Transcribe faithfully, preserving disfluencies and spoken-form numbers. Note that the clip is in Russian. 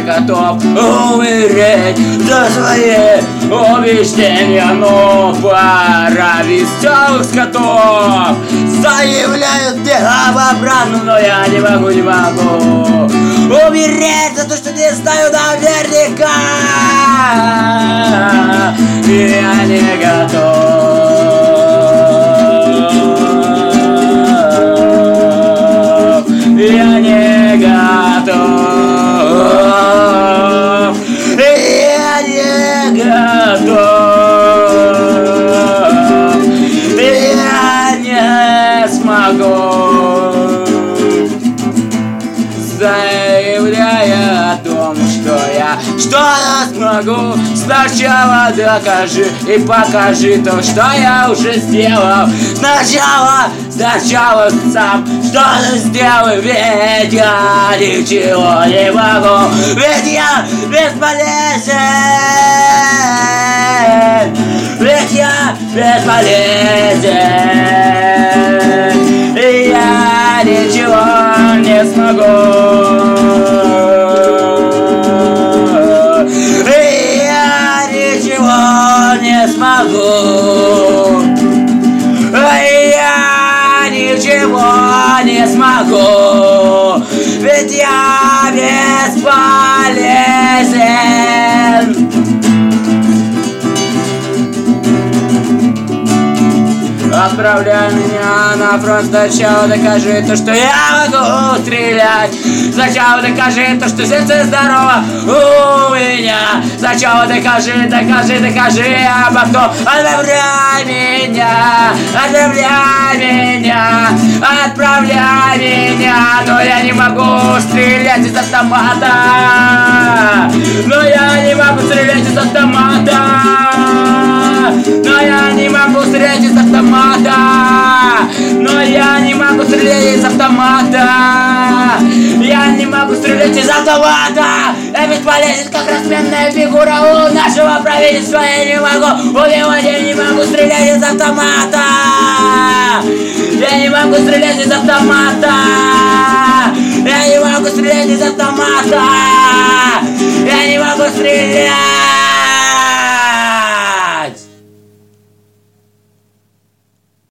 готов умереть за свои убеждения, но пора веселых скотов заявляют мне об обратном, но я не могу, не могу умереть за то, что не знаю наверняка. Я не готов. Я не готов. Я не готов. Я не смогу. Заявляя о том, что я что-то смогу, сначала докажи и покажи то, что я уже сделал. Сначала, сначала сам что-то сделай, ведь я ничего не могу, ведь я бесполезен, ведь я бесполезен, и я ничего не смогу. Не смогу, я ничего не смогу, ведь я бесполезен. Отправляй меня на фронт, сначала докажи то, что я могу стрелять. Сначала докажи то, что сердце здорово у меня. Сначала докажи, докажи, докажи, а потом отправляй меня, отправляй меня, отправляй меня. Но я не могу стрелять из автомата, но я не могу стрелять из автомата. Но я не могу стрелять из автомата. Но я не могу стрелять из автомата. Я не могу стрелять из автомата. Я бесполезен, как разменная фигура у нашего правительства. Я не могу убивать, я не могу стрелять из автомата. Я не могу стрелять из автомата. Я не могу стрелять из автомата. Я не могу стрелять.